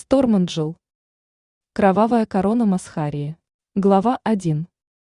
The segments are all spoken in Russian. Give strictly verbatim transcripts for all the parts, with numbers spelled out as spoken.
Сторманджел. Кровавая корона Масхарии. Глава один.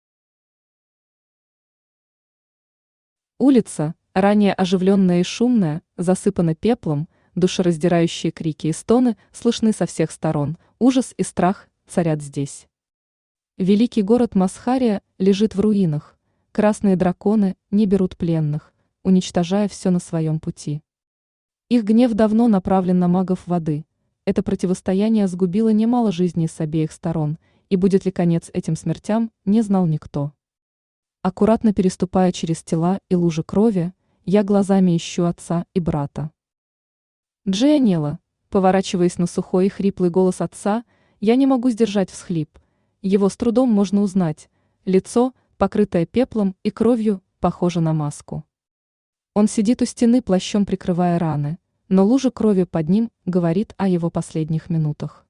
Улица, ранее оживленная и шумная, засыпана пеплом, душераздирающие крики и стоны слышны со всех сторон, ужас и страх царят здесь. Великий город Масхария лежит в руинах, красные драконы не берут пленных, уничтожая все на своем пути. Их гнев давно направлен на магов воды. Это противостояние сгубило немало жизней с обеих сторон, и будет ли конец этим смертям, не знал никто. Аккуратно переступая через тела и лужи крови, я глазами ищу отца и брата. Джианелла, поворачиваясь на сухой и хриплый голос отца, я не могу сдержать всхлип. Его с трудом можно узнать, лицо, покрытое пеплом и кровью, похоже на маску. Он сидит у стены, плащом прикрывая раны, но лужа крови под ним говорит о его последних минутах.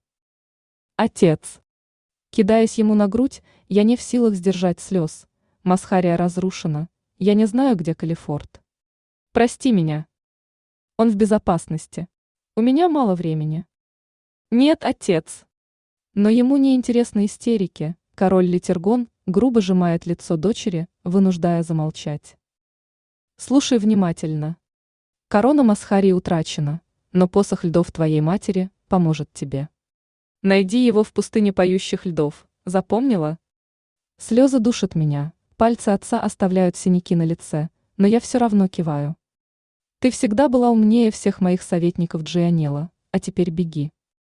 Отец! Кидаясь ему на грудь, я не в силах сдержать слез. Масхария разрушена, я не знаю, где Калифорд. Прости меня. Он в безопасности. У меня мало времени. Нет, отец. Но ему не интересны истерики. Король Литергон грубо сжимает лицо дочери, вынуждая замолчать. Слушай внимательно. Корона Масхарии утрачена, но посох льдов твоей матери поможет тебе. Найди его в пустыне поющих льдов, запомнила? Слезы душат меня, пальцы отца оставляют синяки на лице, но я все равно киваю. Ты всегда была умнее всех моих советников, Джианелла, а теперь беги.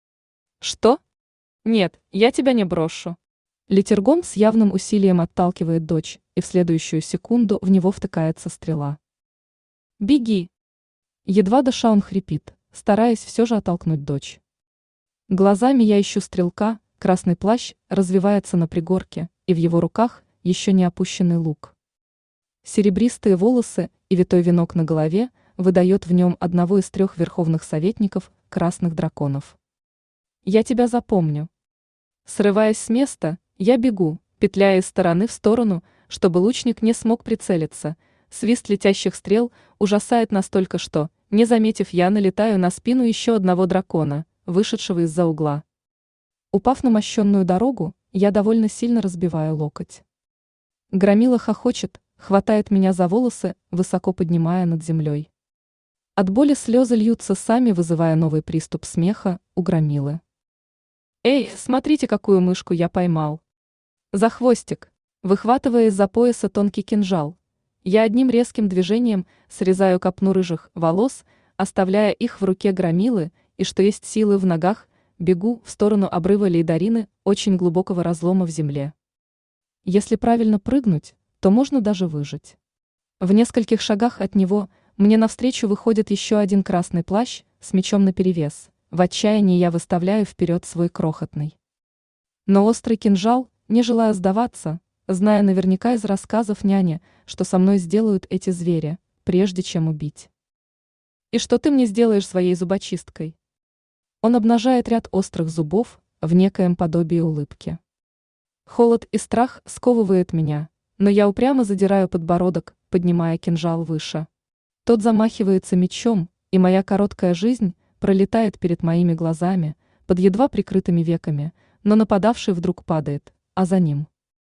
Что? Нет, я тебя не брошу. Литергон с явным усилием отталкивает дочь, и в следующую секунду в него втыкается стрела. Беги! Едва дыша он хрипит, стараясь все же оттолкнуть дочь. Глазами я ищу стрелка, красный плащ развивается на пригорке, и в его руках еще не опущенный лук. Серебристые волосы и витой венок на голове выдает в нем одного из трех верховных советников красных драконов. Я тебя запомню. Срываясь с места, я бегу, петляя из стороны в сторону, чтобы лучник не смог прицелиться. Свист летящих стрел ужасает настолько, что, не заметив, я налетаю на спину еще одного дракона, вышедшего из-за угла. Упав на мощенную дорогу, я довольно сильно разбиваю локоть. Громила хохочет, хватает меня за волосы, высоко поднимая над землей. От боли слезы льются сами, вызывая новый приступ смеха у Громилы. «Эй, смотрите, какую мышку я поймал!» За хвостик, выхватывая из-за пояса тонкий кинжал, я одним резким движением срезаю копну рыжих волос, оставляя их в руке Громилы, и что есть силы в ногах, бегу в сторону обрыва Лейдарины, очень глубокого разлома в земле. Если правильно прыгнуть, то можно даже выжить. В нескольких шагах от него мне навстречу выходит еще один красный плащ с мечом наперевес. В отчаянии я выставляю вперед свой крохотный. Но острый кинжал, не желая сдаваться, зная наверняка из рассказов няни, что со мной сделают эти звери, прежде чем убить. И что ты мне сделаешь своей зубочисткой? Он обнажает ряд острых зубов в некоем подобии улыбки. Холод и страх сковывают меня, но я упрямо задираю подбородок, поднимая кинжал выше. Тот замахивается мечом, и моя короткая жизнь пролетает перед моими глазами, под едва прикрытыми веками, но нападавший вдруг падает, а за ним.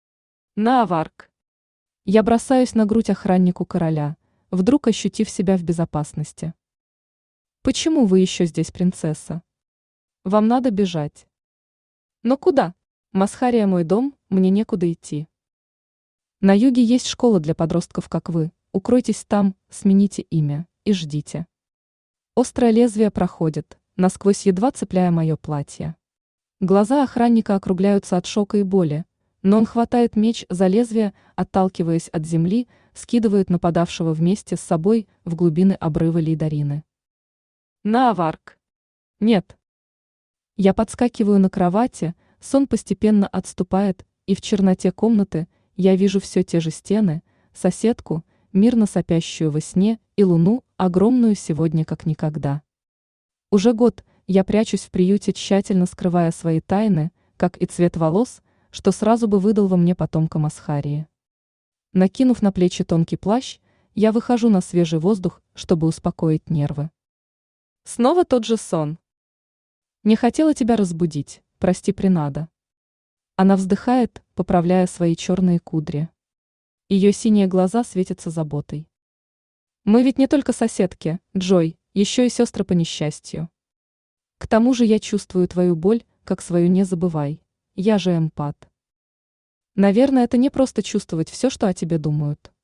Наварк! Я бросаюсь на грудь охраннику короля, вдруг ощутив себя в безопасности. Почему вы еще здесь, принцесса? Вам надо бежать. Но куда? Масхария мой дом, мне некуда идти. На юге есть школа для подростков, как вы. Укройтесь там, смените имя и ждите. Острое лезвие проходит, насквозь едва цепляя мое платье. Глаза охранника округляются от шока и боли, но он хватает меч за лезвие, отталкиваясь от земли, скидывает нападавшего вместе с собой в глубины обрыва Лейдарины. Наварк! Нет. Я подскакиваю на кровати, сон постепенно отступает, и в черноте комнаты я вижу все те же стены, соседку, мирно сопящую во сне, и луну, огромную сегодня как никогда. Уже год я прячусь в приюте, тщательно скрывая свои тайны, как и цвет волос, что сразу бы выдал во мне потомка Масхарии. Накинув на плечи тонкий плащ, я выхожу на свежий воздух, чтобы успокоить нервы. Снова тот же сон. Не хотела тебя разбудить, прости, принада. Она вздыхает, поправляя свои черные кудри. Ее синие глаза светятся заботой. Мы ведь не только соседки, Джой, еще и сестры по несчастью. К тому же я чувствую твою боль, как свою, не забывай. Я же эмпат. Наверное, это не просто чувствовать все, что о тебе думают.